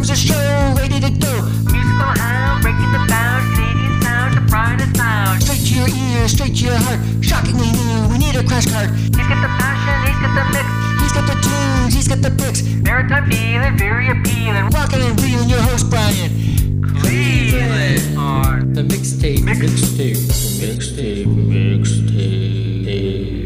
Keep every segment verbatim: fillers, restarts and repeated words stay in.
Here's a show ready to go. Musical hound, breaking the bound, Canadian sound, the brightest sound. Straight to your ears, straight to your heart. Shockingly new, we need a crash cart. He's got the passion, he's got the mix. He's got the tunes, he's got the picks. Maritime feeling, very appealing. Rockin' and reeling, your host Brian Cleveland on The mixtape, Mix- mixtape, mixtape, mixtape.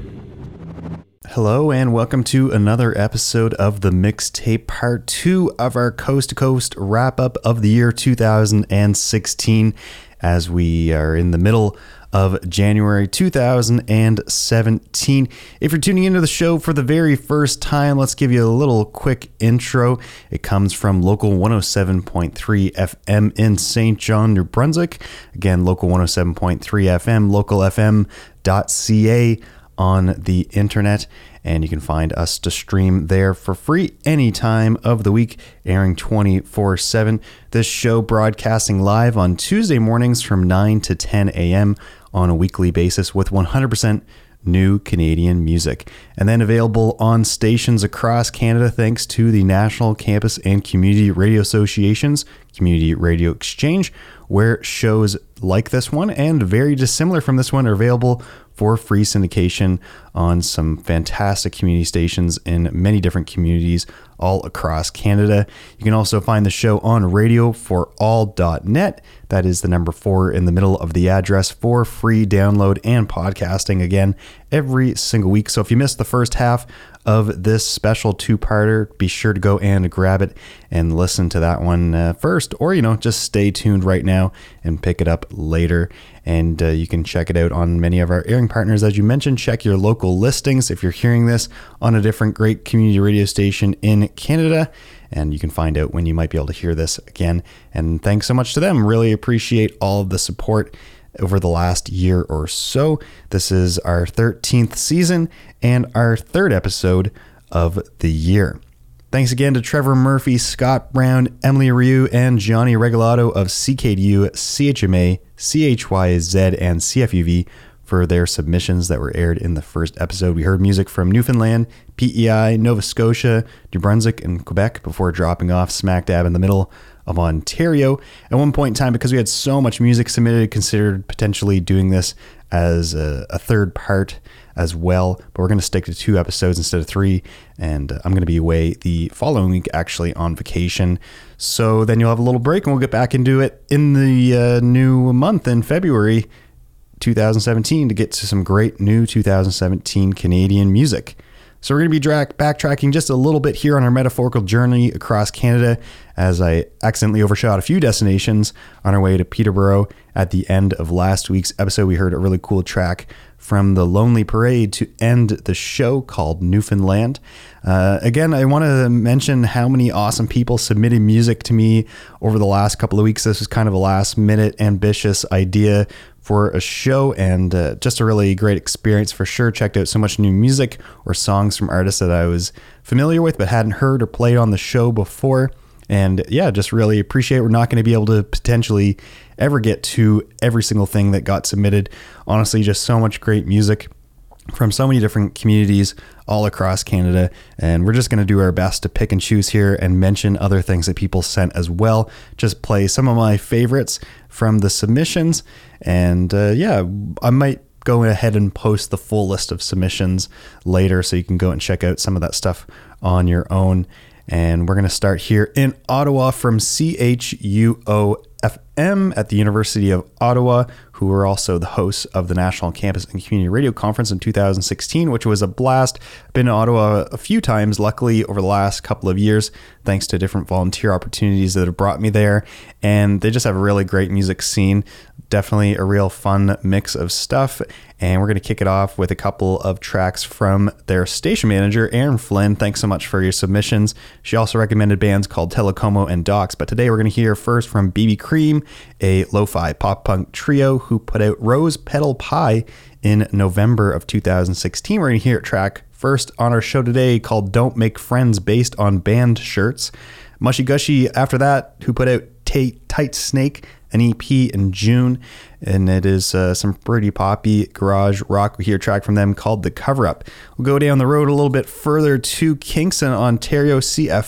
Hello and welcome to another episode of the Mixtape, part two of our coast to coast wrap up of the year two thousand sixteen, as we are in the middle of January two thousand seventeen. If you're tuning into the show for the very first time, let's give you a little quick intro. It comes from local one oh seven point three F M in Saint John, New Brunswick. Again, local one oh seven point three F M, local f m dot c a on the internet, and you can find us to stream there for free any time of the week, airing twenty-four seven. This show broadcasting live on Tuesday mornings from nine to ten a.m. on a weekly basis with one hundred percent new Canadian music, and then available on stations across Canada thanks to the National Campus and Community Radio Association's Community Radio Exchange, where shows like this one and very dissimilar from this one are available for free syndication on some fantastic community stations in many different communities all across Canada. You can also find the show on radio for all dot net. That is the number four in the middle of the address for free download and podcasting again every single week. So if you missed the first half of this special two-parter, be sure to go and grab it and listen to that one uh, first, or, you know, just stay tuned right now and pick it up later. And uh, you can check it out on many of our airing partners. As you mentioned, check your local listings if you're hearing this on a different great community radio station in Canada, and you can find out when you might be able to hear this again. And thanks so much to them. Really appreciate all of the support over the last year or so. This is our thirteenth season and our third episode of the year. Thanks again to Trevor Murphy, Scott Brown, Emily Ryu, and Johnny Regalado of C K D U, C H M A, C H Y Z, and C F U V for their submissions that were aired in the first episode. We heard music from Newfoundland, P E I, Nova Scotia, New Brunswick, and Quebec before dropping off smack dab in the middle of Ontario. At one point in time, because we had so much music submitted, considered potentially doing this as a, a third part as well, but we're going to stick to two episodes instead of three, and uh, I'm going to be away the following week actually on vacation, so then you'll have a little break and we'll get back into it in the uh, new month in February two thousand seventeen to get to some great new two thousand seventeen Canadian music. So we're going to be dra- backtracking just a little bit here on our metaphorical journey across Canada, as I accidentally overshot a few destinations on our way to Peterborough. At the end of last week's episode, we heard a really cool track from the Lonely Parade to end the show called Newfoundland. Uh, again, I want to mention how many awesome people submitted music to me over the last couple of weeks. This was kind of a last minute ambitious idea for a show, and uh, just a really great experience for sure. Checked out so much new music or songs from artists that I was familiar with but hadn't heard or played on the show before. And yeah, just really appreciate it. We're not going to be able to potentially ever get to every single thing that got submitted. Honestly, just so much great music from so many different communities all across Canada, and we're just going to do our best to pick and choose here and mention other things that people sent as well. Just play some of my favorites from the submissions, and uh, yeah, I might go ahead and post the full list of submissions later so you can go and check out some of that stuff on your own. And we're going to start here in Ottawa from C H U O F M at the University of Ottawa, who were also the hosts of the National Campus and Community Radio Conference in two thousand sixteen, which was a blast. Been to Ottawa a few times, luckily, over the last couple of years, thanks to different volunteer opportunities that have brought me there. And they just have a really great music scene. Definitely a real fun mix of stuff. And we're going to kick it off with a couple of tracks from their station manager, Erin Flynn. Thanks so much for your submissions. She also recommended bands called Telecomo and Docs. But today we're going to hear first from B B Cream, a lo-fi pop-punk trio who put out Rose Petal Pie in November of two thousand sixteen. We're going to hear a track first on our show today called Don't Make Friends, based on band shirts. Mushy Gushy after that, who put out T- Tight Snake, an E P in June, and it is uh, some pretty poppy garage rock. We hear a track from them called The Cover Up. We'll go down the road a little bit further to Kingston, Ontario. C F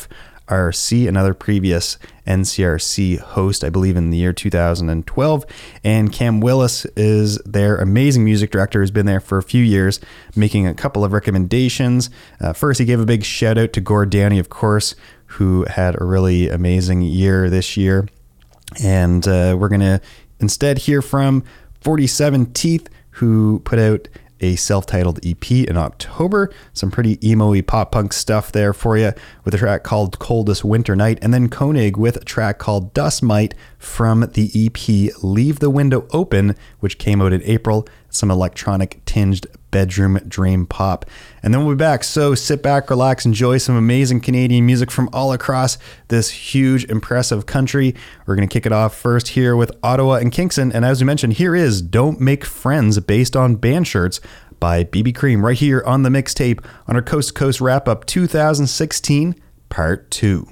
R C, another previous N C R C host, I believe in the year two thousand twelve. And Cam Willis is their amazing music director, who's been there for a few years, making a couple of recommendations. Uh, first, he gave a big shout out to Gord Downie, of course, who had a really amazing year this year. And uh, we're going to instead hear from forty-seven Teeth, who put out a self-titled E P in October. Some pretty emo-y pop-punk stuff there for you, with a track called Coldest Winter Night, and then Koenig with a track called Dust Mite from the E P Leave the Window Open, which came out in April. Some electronic tinged bedroom dream pop. And then we'll be back. So sit back, relax, enjoy some amazing Canadian music from all across this huge, impressive country. We're going to kick it off first here with Ottawa and Kingston. And as we mentioned, here is Don't Make Friends, based on band shirts, by B B Cream, right here on the mixtape on our Coast to Coast Wrap Up two thousand sixteen, Part two.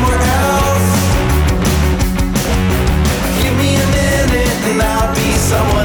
Someone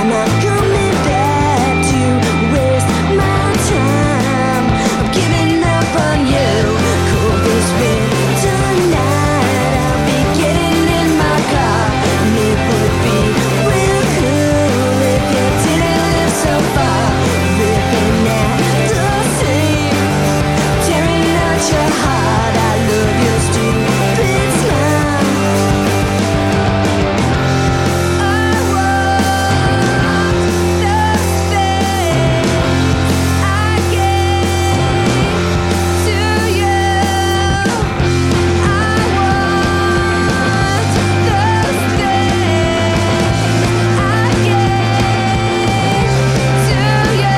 not coming back to waste my time. I'm giving up on you. Cool this winter night. I'll be getting in my car, and it would be real cool if you didn't live so far. Ripping at the seams, tearing out your heart. I love your stupid smile. I want those things I gave to you. I want those things I gave to you.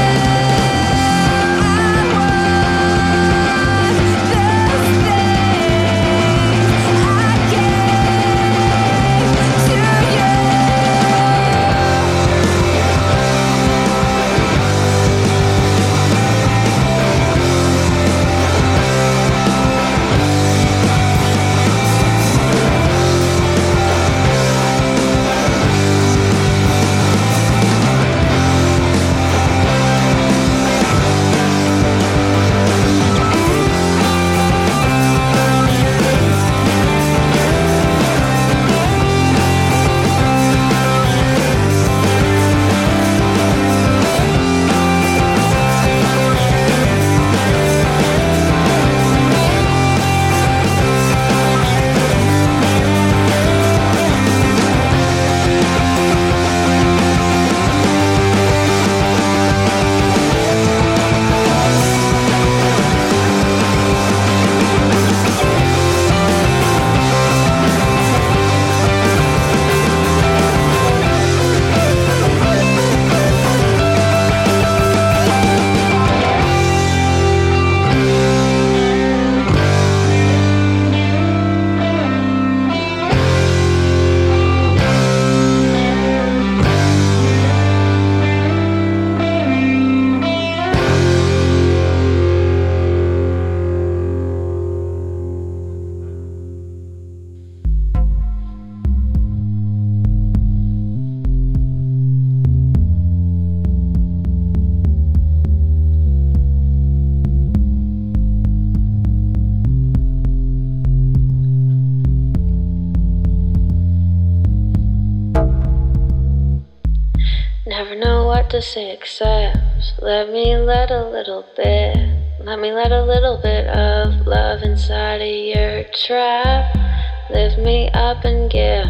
Never know what to say except let me let a little bit, let me let a little bit of love inside of your trap. Lift me up and give,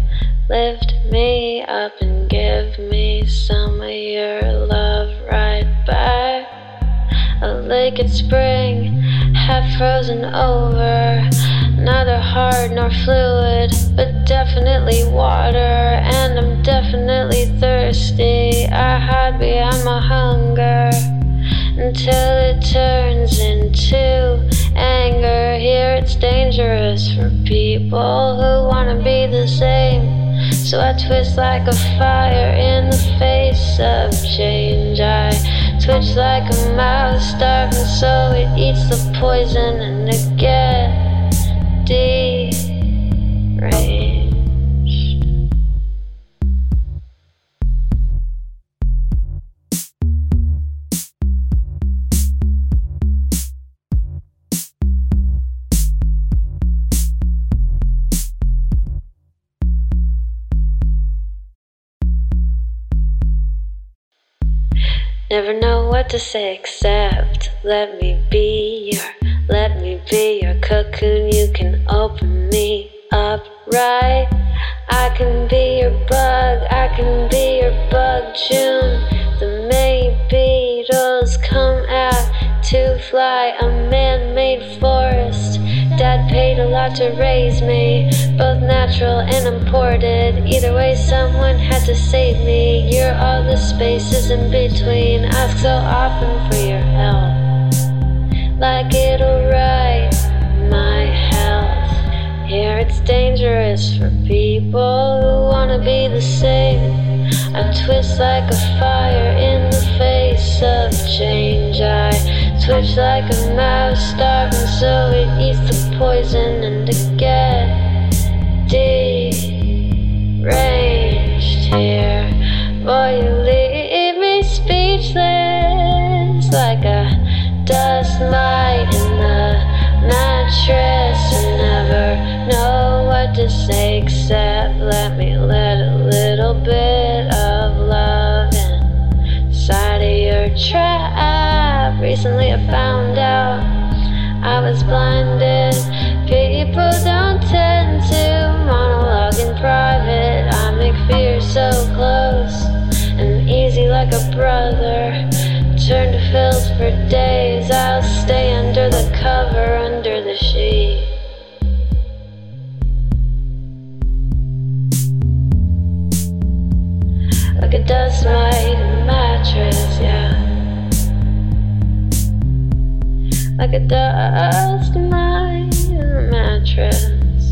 lift me up and give me some of your love right back. A lake at spring, half frozen over, neither hard nor fluid, but definitely water, and I'm definitely thirsty. I hide behind my hunger until it turns into anger. Here it's dangerous for people who wanna be the same, so I twist like a fire in the face of change. I twitch like a mouse starving, so it eats the poison and it gets deranged. Never know what to say except let me be your, let me be your cocoon. You can open me up right. I can be your bug, I can be your bug. June, the May beetles come out to fly. A man-made forest. Dad paid a lot to raise me, both natural and imported. Either way, someone had to save me. You're all the spaces in between. Ask so often for your help, like it'll right my health. Here it's dangerous for people who wanna be the same. I twist like a fire in the face of change. I twitch like a mouse starving, so it eats the poison and it gets deranged. Here Boy, you leave me speechless like a dust mite in the mattress. I never know what to say except let me let a little bit of love inside of your trap. Recently I found out I was blinded. People don't tend to monologue in private. I make fear so close and easy like a brother. Turn to filth for days. I'll stay under the cover, under the sheet. Like a dust mite in the mattress, yeah. Like a dust mite in the mattress.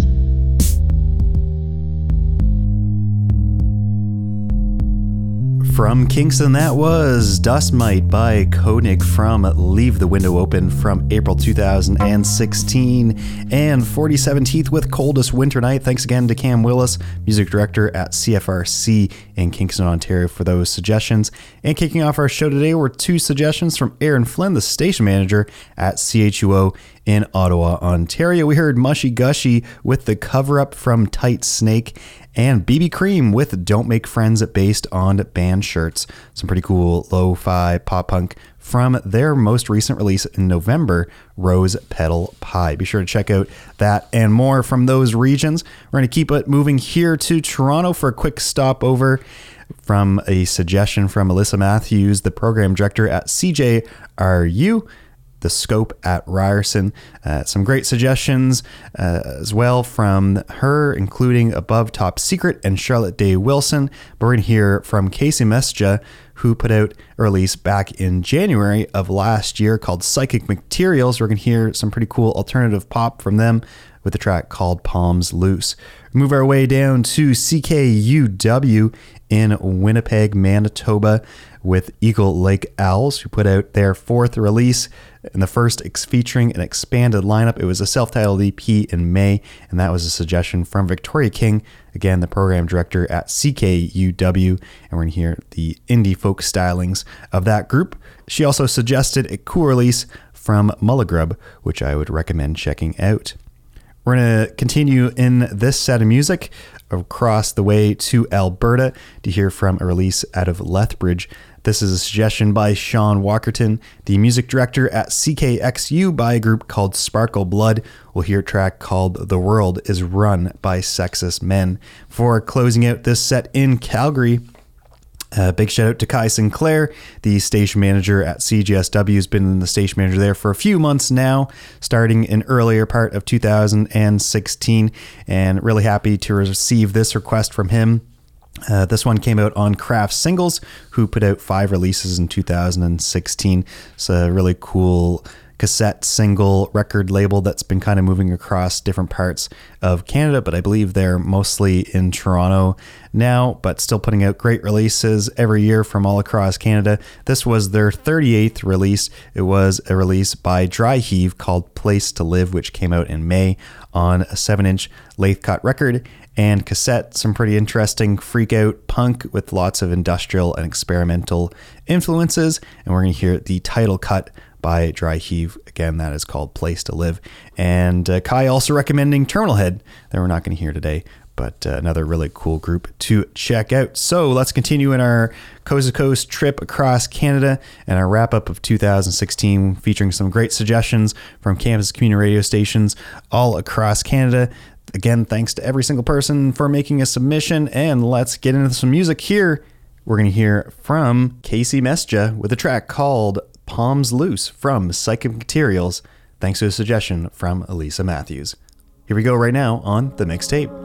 From Kingston, that was Dust Mite by Koenig from Leave the Window Open from April two thousand sixteen, and forty-seven Teeth with Coldest Winter Night. Thanks again to Cam Willis, music director at C F R C in Kingston, Ontario, for those suggestions. And kicking off our show today were two suggestions from Aaron Flynn, the station manager at C H U O in Ottawa, Ontario. We heard Mushy Gushy with The Cover Up from Tight Snake, and B B Cream with Don't Make Friends, based on band shirts. Some pretty cool lo-fi pop punk from their most recent release in November, Rose Petal Pie. Be sure to check out that and more from those regions. We're going to keep it moving here to Toronto for a quick stopover from a suggestion from Alyssa Matthews, the program director at C J R U. The Scope at Ryerson. Uh, some great suggestions uh, as well from her, including Above Top Secret and Charlotte Day Wilson. But we're going to hear from Casey Mesja, who put out a release back in January of last year called Psychic Materials. We're going to hear some pretty cool alternative pop from them with a track called Palms Loose. Move our way down to C K U W in Winnipeg, Manitoba, with Eagle Lake Owls, who put out their fourth release, and the first ex- featuring an expanded lineup. It was a self-titled E P in May, and that was a suggestion from Victoria King, again, the program director at C K U W, and we're going to hear the indie folk stylings of that group. She also suggested a cool release from Mullagrub, which I would recommend checking out. We're going to continue in this set of music across the way to Alberta to hear from a release out of Lethbridge. This is a suggestion by Sean Walkerton, the music director at C K X U, by a group called Sparkle Blood. We'll hear a track called The World is Run by Sexist Men. For closing out this set in Calgary, a uh, big shout out to Kai Sinclair, the station manager at C G S W. Has been the station manager there for a few months now, starting in earlier part of two thousand sixteen, and really happy to receive this request from him. Uh, this one came out on Craft Singles, who put out five releases in two thousand sixteen. It's a really cool cassette single record label that's been kind of moving across different parts of Canada, but I believe they're mostly in Toronto now, but still putting out great releases every year from all across Canada. This was their thirty-eighth release. It was a release by Dry Heave called Place to Live, which came out in May on a seven inch lathe cut record and cassette. Some pretty interesting freak out punk with lots of industrial and experimental influences, and we're going to hear the title cut by Dry Heave. Again, that is called Place to Live. And uh, Kai also recommending Terminal Head that we're not going to hear today, but uh, another really cool group to check out. So let's continue in our coast to coast trip across Canada and our wrap up of two thousand sixteen, featuring some great suggestions from campus community radio stations all across Canada. Again, thanks to every single person for making a submission, and let's get into some music here. We're going to hear from Casey Mesja with a track called Palms Loose from Psychic Materials, thanks to a suggestion from Elisa Matthews. Here we go right now on The Mixtape.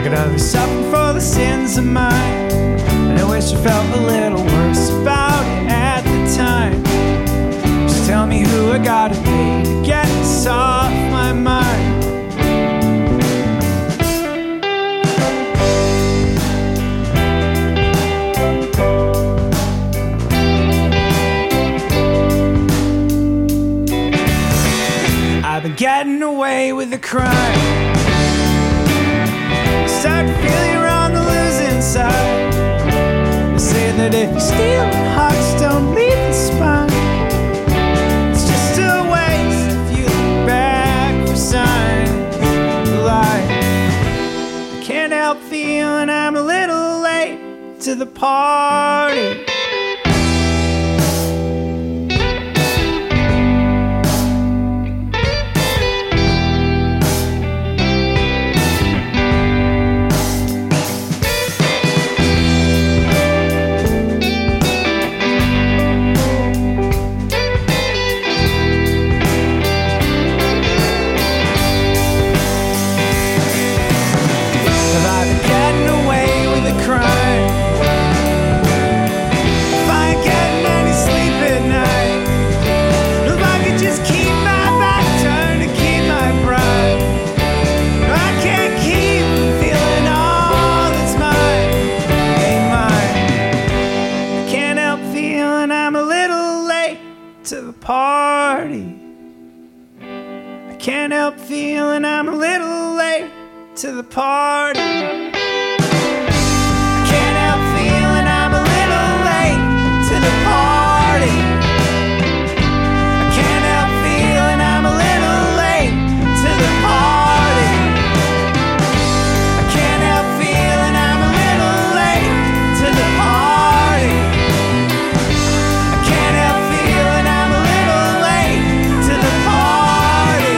could others suffer for the sins of mine? And I wish I felt a little worse about it at the time. Just tell me who I gotta be to get this off my mind. I've been getting away with the crime. Start feeling you're on the losing side. They say that if you steal, hearts don't leave the spine. It's just a waste if you look back for signs of life. I can't help feeling I'm a little late to the party. Can't help feeling I'm a little late to the party. Can't help feeling I'm a little late to the party. Can't help feeling I'm a little late to the party. Can't help feeling I'm a little late to the party. Can't help feeling I'm a little late to the party.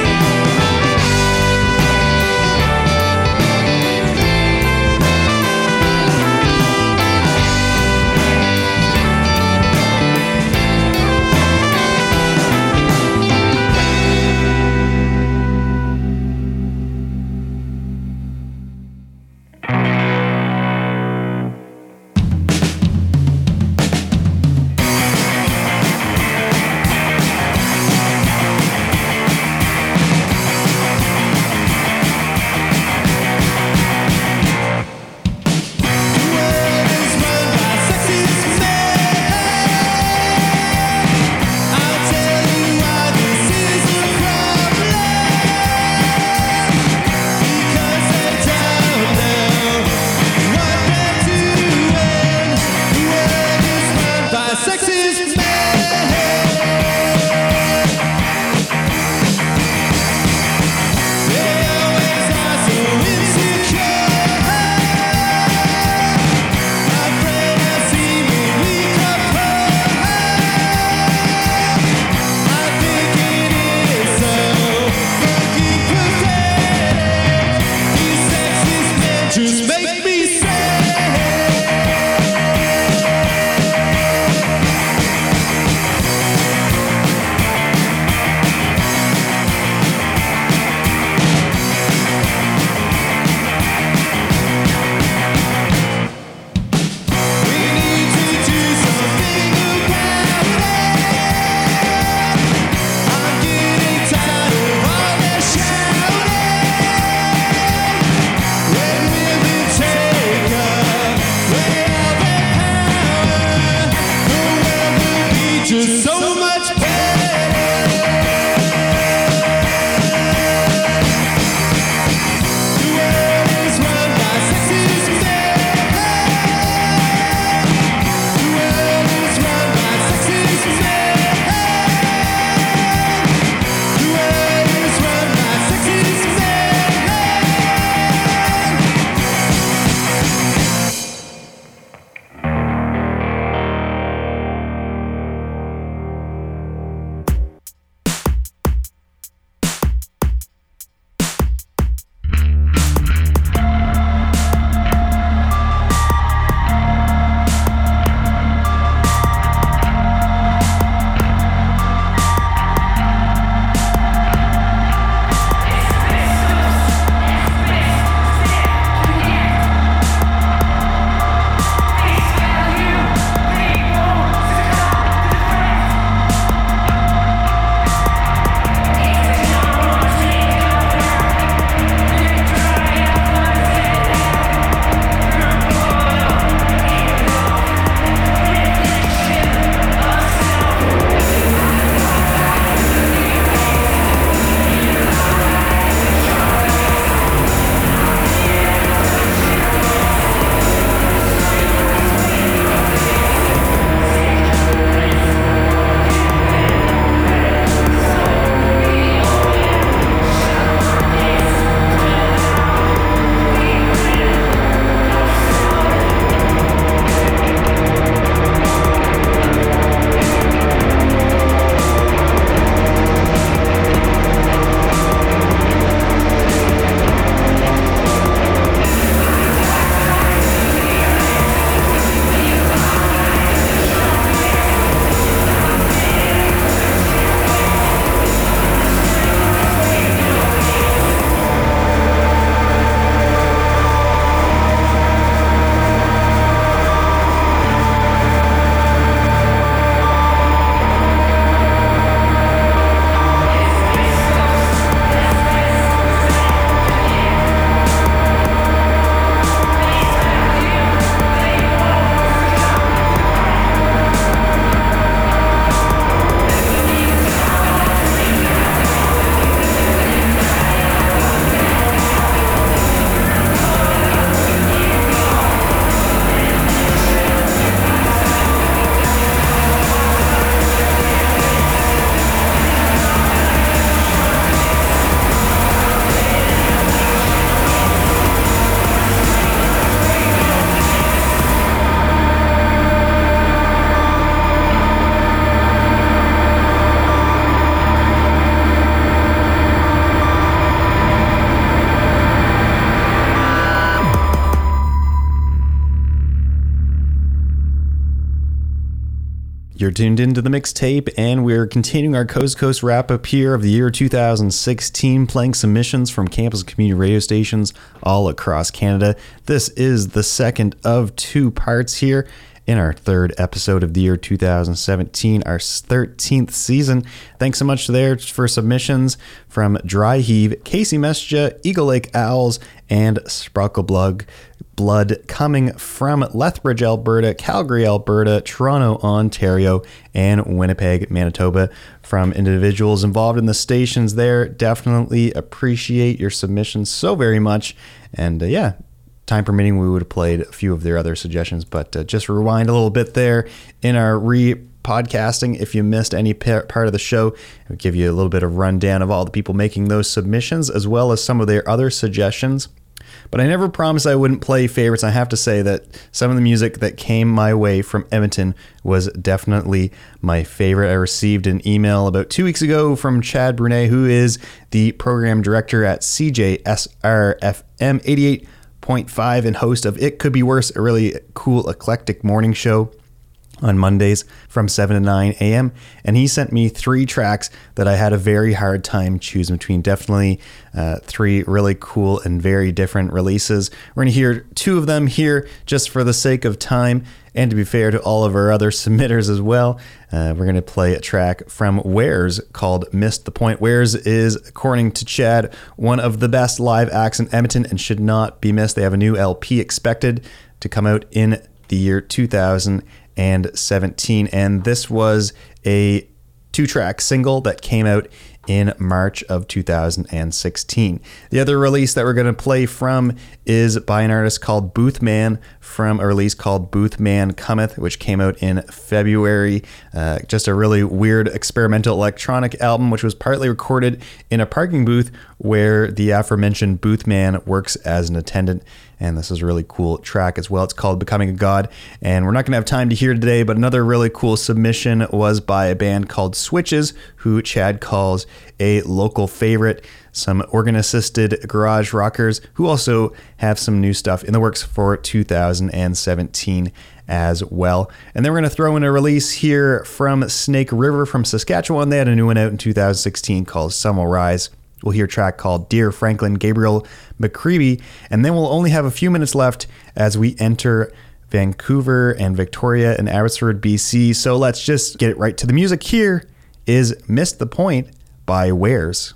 You're tuned into the mixtape, and we're continuing our Coast to Coast wrap-up here of the year two thousand sixteen, playing submissions from campus and community radio stations all across Canada. This is the second of two parts here in our third episode of the year two thousand seventeen, our thirteenth season. Thanks so much there for submissions from Dry Heave, Casey Mesja, Eagle Lake Owls, and Sparkle Blood. Blood coming from Lethbridge, Alberta, Calgary, Alberta, Toronto, Ontario, and Winnipeg, Manitoba, from individuals involved in the stations there. Definitely appreciate your submissions so very much. And uh, yeah, time permitting, we would have played a few of their other suggestions, but uh, just rewind a little bit there in our re podcasting. If you missed any part of the show, I'll give you a little bit of rundown of all the people making those submissions, as well as some of their other suggestions. But I never promised I wouldn't play favorites. I have to say that some of the music that came my way from Edmonton was definitely my favorite. I received an email about two weeks ago from Chad Brunet, who is the program director at C J S R F M eighty-eight point five and host of It Could Be Worse, a really cool eclectic morning show on Mondays from seven to nine a.m. And he sent me three tracks that I had a very hard time choosing between. Definitely uh, three really cool and very different releases. We're going to hear two of them here just for the sake of time, and to be fair to all of our other submitters as well. Uh, we're going to play a track from Wares called Missed the Point. Wares is, according to Chad, one of the best live acts in Edmonton and should not be missed. They have a new L P expected to come out in the year two thousand seventeen, and this was a two-track single that came out in March of two thousand sixteen. The other release that we're going to play from is by an artist called Boothman, from a release called Boothman Cometh, which came out in February. Uh, just a really weird experimental electronic album, which was partly recorded in a parking booth where the aforementioned Boothman works as an attendant. And this is a really cool track as well. It's called Becoming a God. And we're not going to have time to hear today, but another really cool submission was by a band called Switches, who Chad calls a local favorite. Some organ-assisted garage rockers who also have some new stuff in the works for two thousand seventeen as well. And then we're going to throw in a release here from Snake River from Saskatchewan. They had a new one out in two thousand sixteen called Sun Will Rise. We'll hear a track called Dear Franklin Gabriel McCreevy, and then we'll only have a few minutes left as we enter Vancouver and Victoria and Abbotsford, B C. So let's just get right to the music. Here is Missed the Point by Wares.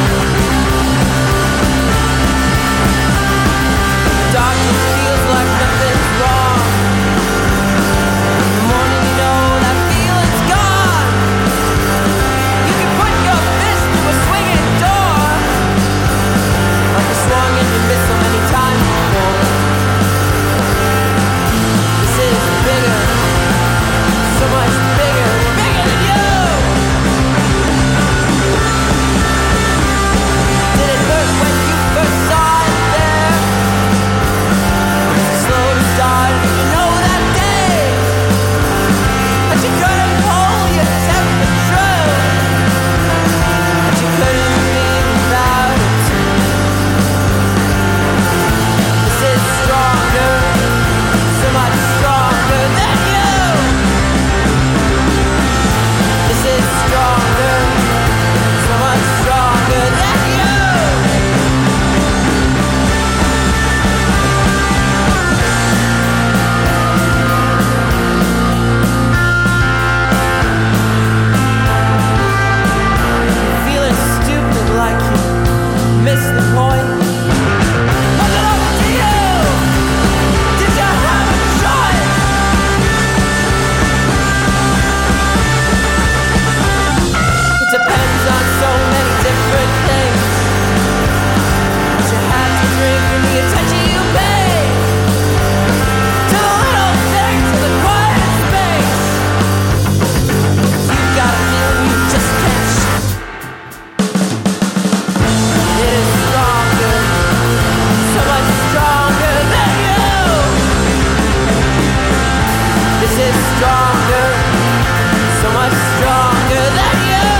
Darkness feels like stronger than you.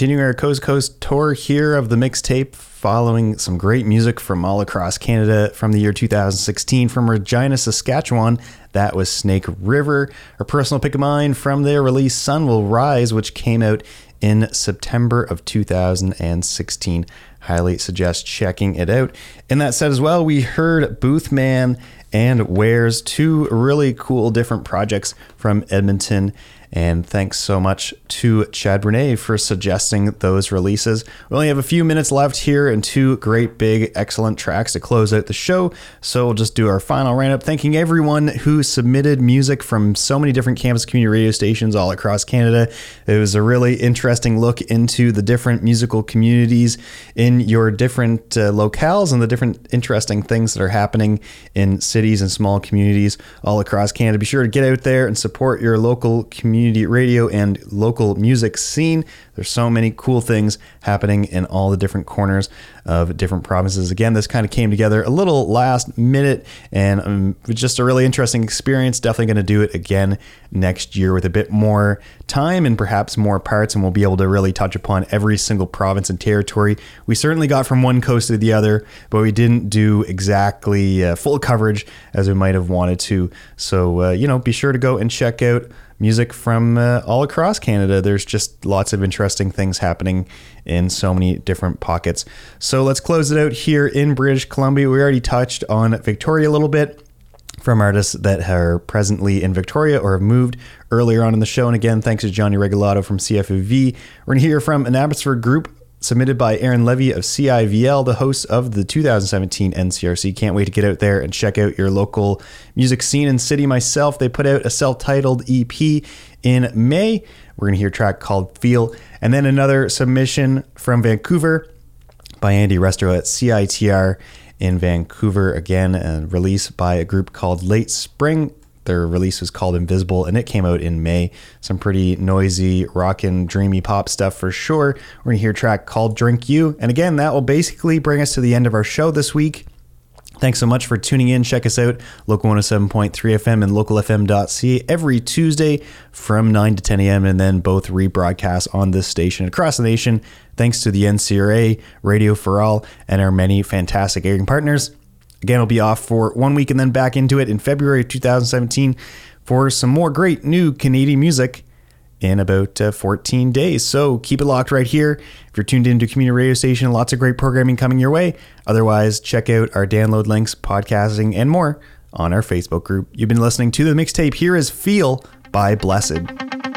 continuing our Coast to Coast tour here of the mixtape, following some great music from all across Canada from the year two thousand sixteen. From Regina, Saskatchewan, that was Snake River. A personal pick of mine from their release Sun Will Rise, which came out in September of two thousand sixteen. Highly suggest checking it out. In that set as well, we heard Boothman and Wares, two really cool different projects from Edmonton. And thanks so much to Chad Brunet for suggesting those releases. We only have a few minutes left here and two great, big, excellent tracks to close out the show. So we'll just do our final roundup, thanking everyone who submitted music from so many different campus community radio stations all across Canada. It was a really interesting look into the different musical communities in your different uh, locales and the different interesting things that are happening in cities and small communities all across Canada. Be sure to get out there and support your local community radio and local music scene. There's so many cool things happening in all the different corners of different provinces. Again, this kind of came together a little last minute, and um, it was just a really interesting experience. Definitely going to do it again next year with a bit more time and perhaps more parts, and we'll be able to really touch upon every single province and territory. We certainly got from one coast to the other, but we didn't do exactly uh, full coverage as we might have wanted to. So, uh, you know, be sure to go and check out music from uh, all across Canada. There's just lots of interesting things happening in so many different pockets. So let's close it out here in British Columbia. We already touched on Victoria a little bit from artists that are presently in Victoria or have moved earlier on in the show. And again, thanks to Johnny Regalato from C F A V. We're going to hear from an Abbotsford group submitted by Aaron Levy of C I V L, the host of the two thousand seventeen N C R C. Can't wait to get out there and check out your local music scene and city myself. They put out a self-titled E P in May. We're going to hear a track called Feel. And then another submission from Vancouver by Andy Restro at C I T R in Vancouver. Again, a release by a group called Late Spring. Their release was called Invisible, and it came out in May. Some pretty noisy, rockin', dreamy pop stuff for sure. We're going to hear a track called Drink You. And again, that will basically bring us to the end of our show this week. Thanks so much for tuning in. Check us out, Local one oh seven point three F M and local f m dot c a every Tuesday from nine to ten a.m. and then both rebroadcast on this station across the nation. Thanks to the N C R A, Radio for All, and our many fantastic airing partners. Again, I'll be off for one week and then back into it in February of two thousand seventeen for some more great new Canadian music in about uh, fourteen days. So keep it locked right here. If you're tuned into a community radio station, lots of great programming coming your way. Otherwise, check out our download links, podcasting, and more on our Facebook group. You've been listening to The Mixtape. Here is Feel by Blessed.